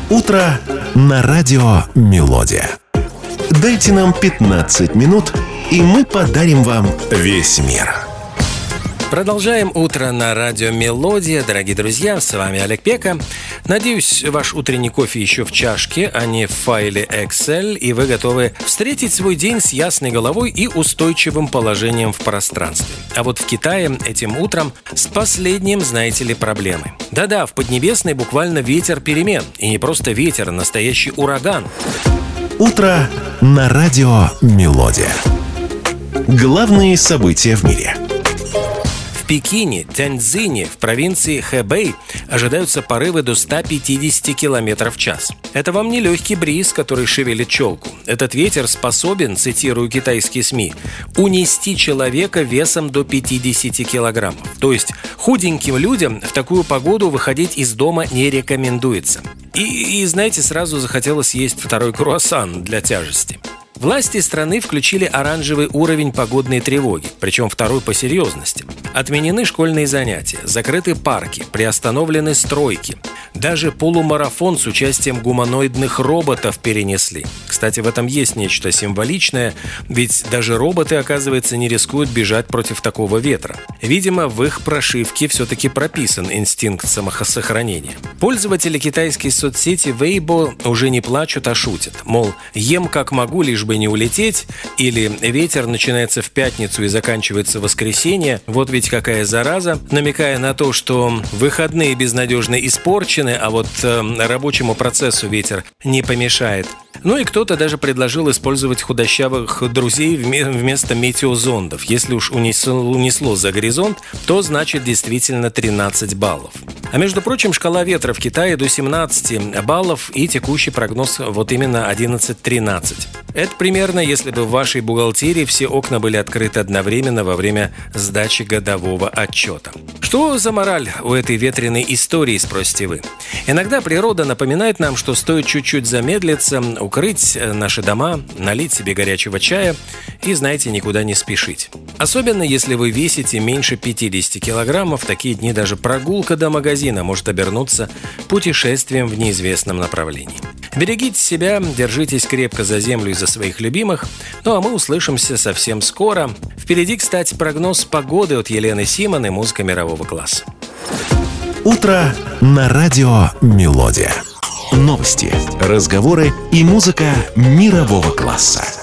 Утро на радио «Мелодия». Дайте нам 15 минут, и мы подарим вам весь мир. Продолжаем утро на радио «Мелодия». Дорогие друзья, с вами Олег Пека. Надеюсь, ваш утренний кофе еще в чашке, а не в файле Excel, и вы готовы встретить свой день с ясной головой и устойчивым положением в пространстве. А вот в Китае этим утром с последним, знаете ли, проблемы. Да-да, в Поднебесной буквально ветер перемен. И не просто ветер, а настоящий ураган. Утро на радио «Мелодия». Главные события в мире. В Пекине, Тяньцзине, в провинции Хэбэй ожидаются порывы до 150 км в час. Это вам не легкий бриз, который шевелит челку. Этот ветер способен, цитирую китайские СМИ, унести человека весом до 50 килограммов. То есть худеньким людям в такую погоду выходить из дома не рекомендуется. И знаете, сразу захотелось съесть второй круассан для тяжести. Власти страны включили оранжевый уровень погодной тревоги, причем второй по серьезности. Отменены школьные занятия, закрыты парки, приостановлены стройки. Даже полумарафон с участием гуманоидных роботов перенесли. Кстати, в этом есть нечто символичное, ведь даже роботы, оказывается, не рискуют бежать против такого ветра. Видимо, в их прошивке все-таки прописан инстинкт самосохранения. Пользователи китайской соцсети Weibo уже не плачут, а шутят. Мол, ем как могу, лишь бы не улететь, или ветер начинается в пятницу и заканчивается в воскресенье, вот ведь какая зараза, намекая на то, что выходные безнадежно испорчены, а вот рабочему процессу ветер не помешает. Ну и кто-то даже предложил использовать худощавых друзей вместо метеозондов. Если уж унесло за горизонт, то значит действительно 13 баллов. А между прочим, шкала ветра в Китае до 17 баллов и текущий прогноз вот именно 11-13. Это примерно, если бы в вашей бухгалтерии все окна были открыты одновременно во время сдачи годового отчета. Что за мораль у этой ветреной истории, спросите вы? Иногда природа напоминает нам, что стоит чуть-чуть замедлиться, укрыть наши дома, налить себе горячего чая и, знаете, никуда не спешить. Особенно, если вы весите меньше 50 килограммов, в такие дни даже прогулка до магазина может обернуться путешествием в неизвестном направлении. Берегите себя, держитесь крепко за землю и за своих любимых. Ну а мы услышимся совсем скоро. Впереди, кстати, прогноз погоды от Елены Симон и музыка мирового класса. Утро на радио «Мелодия». Новости, разговоры и музыка мирового класса.